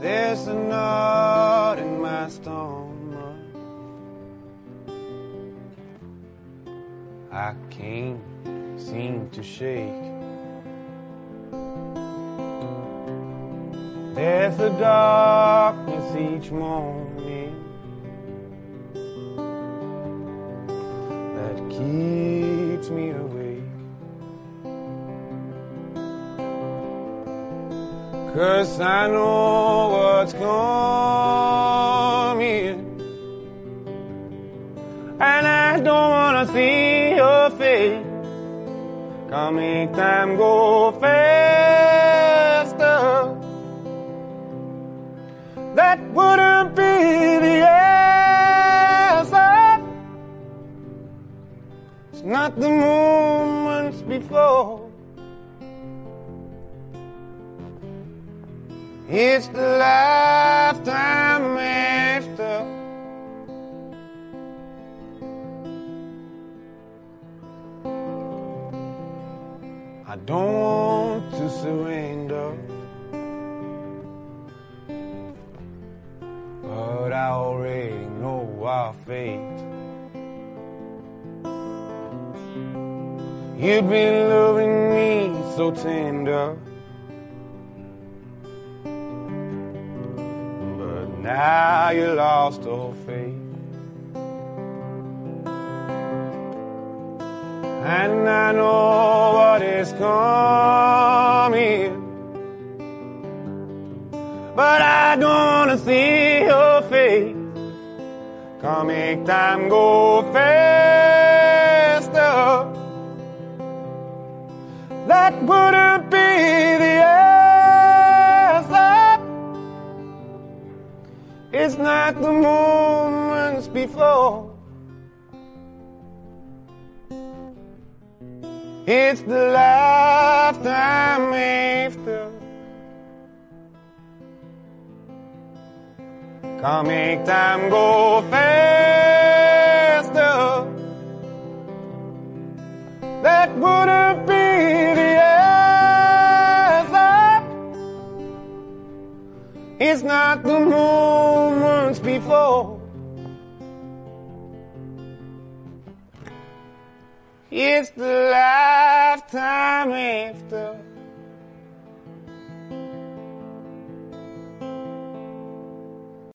There's a knot in my stomach I can't seem to shake. There's a darkness each morning that keeps me awake. 'Cause I know what's coming, and I don't wanna see your face. Come make time go faster. That wouldn't be the answer. It's not the moments before. It's the lifetime after. I don't want to surrender, but I already know our fate. You've been loving me so tender, but now you lost all faith. And I know what is coming, but I don't wanna see your face. Come make time go faster. That wouldn't be the answer. It's not the moments before. It's the lifetime after. Come make time go faster. That wouldn't be the answer. It's not the moments before. It's the lifetime after.